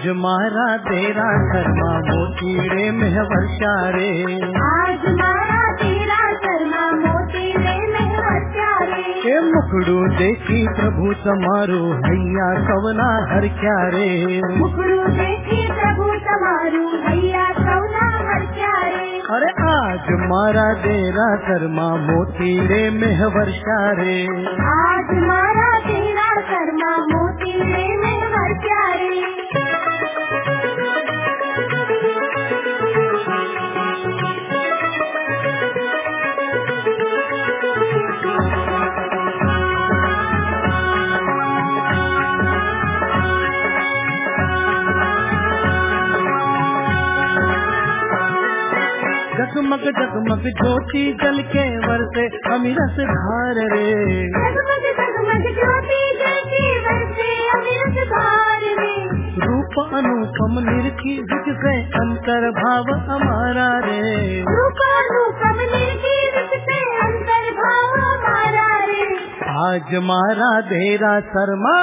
आज मारा तेरा शर्मा मोती रे में वर्षा रे, आज मारा तेरा शर्मा मोती रे में वर्षा रे। के मुखड़ू देखी प्रभु समारो हैया सवना हर क्या रे, मुखड़ू देखी प्रभु समारू हैया सवना हर क्या रे। अरे आज मारा तेरा शर्मा मोती रे में वर्षा रे, आज मारा तेरा शर्मा मोती रे में वर्षा रे। जगमग जगमग ज्योति जल के वर्षे अमिरस धार रे, जगमग जगमग ज्योति जल के वर्षे अमिरस धार रे। रूप अनुपम निरखी जिससे अंतर भाव हमारा रे, रूप अनुपम निरखी जिससे अंतर भाव हमारा रे। आज मारा तेरा शर्मा,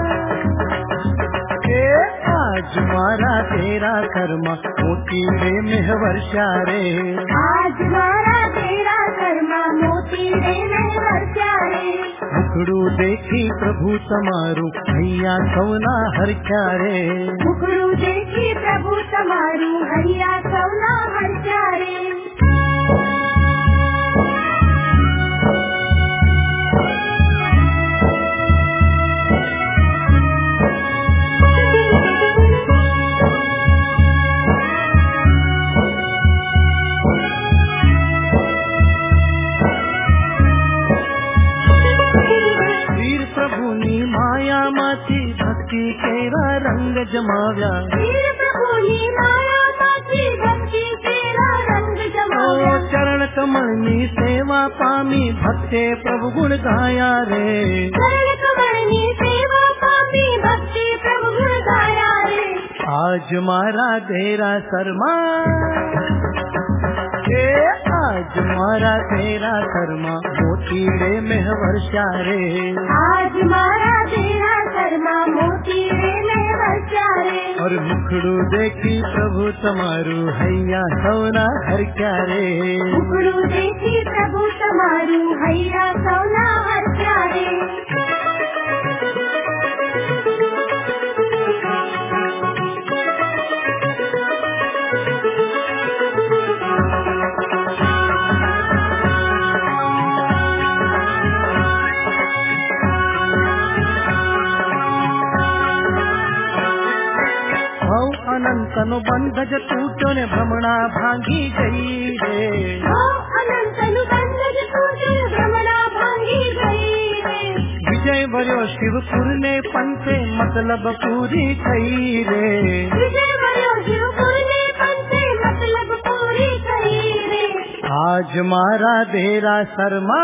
आज मारा तेरा शर्मा मोती रे में वर्षा रे, आज मारा तेरा शर्मा मोती रे में वर्षा रे। मुखड़ू देखी प्रभु समारू हैया सवना हर क्या रे, मुखड़ू देखी प्रभु समारू हैया सवना हर क्या रे। भक्ति केरा रंग जमाव्या, माया माची भक्ति केरा रंग जमाव्या। चरण कमलनी सेवा पामी भक्ते प्रभु गुण गाया रे, चरण कमलनी सेवा पामी भक्ति प्रभु गुण गाया रे। आज मारा तेरा शर्मा, आज मारा तेरा शर्मा मोती रे में वर्षा रे, आज मारा तेरा शर्मा मोती रे में वर्षा रे। और मुखड़ू देखी प्रभु समारू हैया सवना हर क्या रे, मुखड़ू देखी प्रभु समारू हैया सवना हर क्या रे। अनंतनु बंध ज टूटो ने भ्रमणा भांगी गई रे, अनंतनु बंध ज टूटो ने भ्रमणा भांगी गई रे। विजय भर्यो शिवपुर ने पंथे मतलब पूरी कई रे, विजय भर्यो शिवपुर ने पंथे मतलब पूरी कई रे। आज मारा तेरा शर्मा,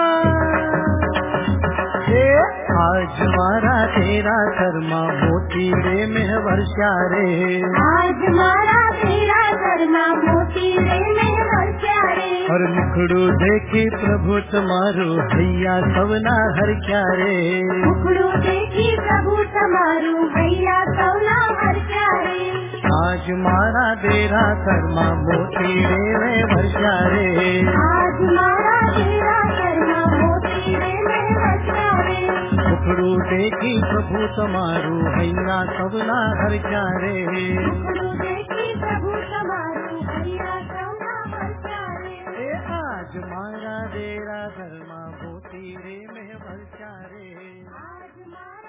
आज मारा तेरा शर्मा मोती रे में वर्षा रे, आज मारा तेरा शर्मा मोती रे में वर्षा रे। और मुखड़ू देखी प्रभु तुम्हारो हैया सवना हर क्या रे, मुखड़ू देखी प्रभु तुम्हारो हैया सवना हर क्या रे। आज मारा तेरा शर्मा मोती रे में वर्षा रे, आज मारा तेरा शर्मा मोती रे में वर्षा रे। मुखड़ू देखी प्रभु तुम्हारो हैया सवना हर क्या रे, मुखड़ू देखी प्रभु तुम्हारो हैया सवना हर क्या रे। आज मारा तेरा शर्मा मोती रे में वर्षा रे, आज मारा